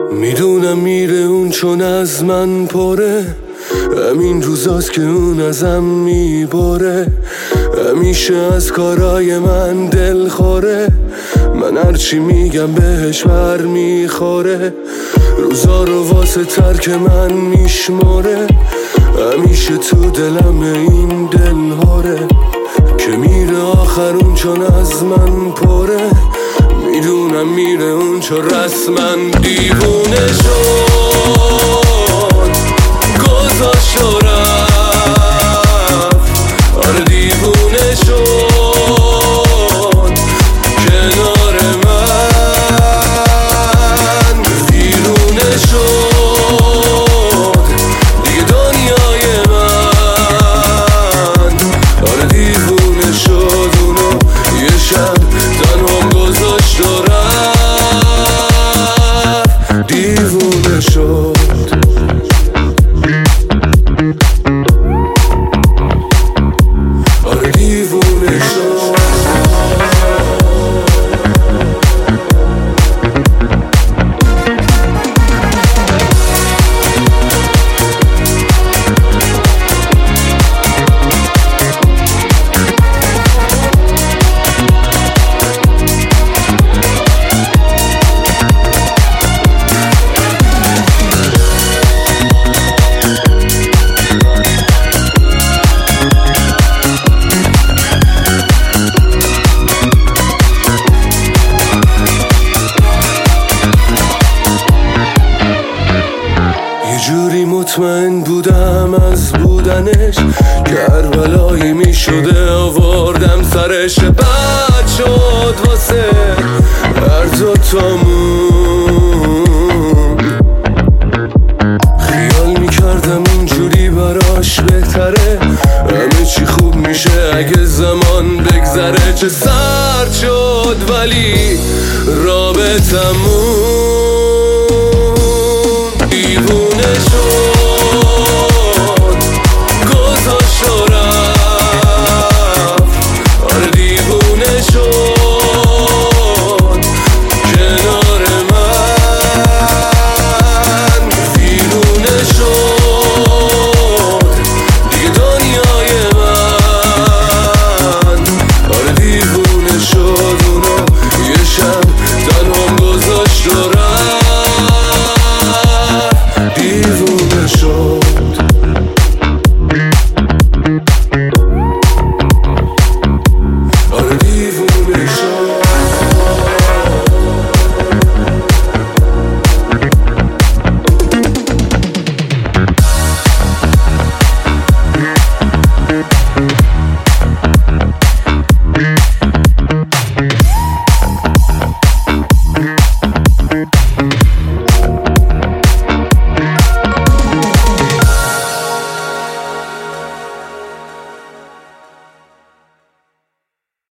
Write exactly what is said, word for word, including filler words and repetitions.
میدونم میره اون چون از من پره، همین روزاست که اون ازم میباره. همیشه از کارای من دل خوره، من هرچی میگم بهش بر میخوره. روزا رو واسه ترک من میشماره، همیشه تو دلم این دل هاره. که میره آخر اون چون از من پره، میدونم میره اون چون رسما دیوونه شد. گذاشت و رفت، آره دیوونه شد کنار من. دیوونه شد دیگه دنیای من، آره دیوونه شد. اونو یه شب تنها گذاشت و رفت، دیوونه شد. آره دیوونه شد. جوری مطمئن بودم از بودنش، کربلایی می شده آوردم سرش. بد شد واسه هر دوتامون، خیال می کردم اینجوری براش بهتره. همه چی خوب میشه اگه زمان بگذره. چه سرد شد ولی رابطمون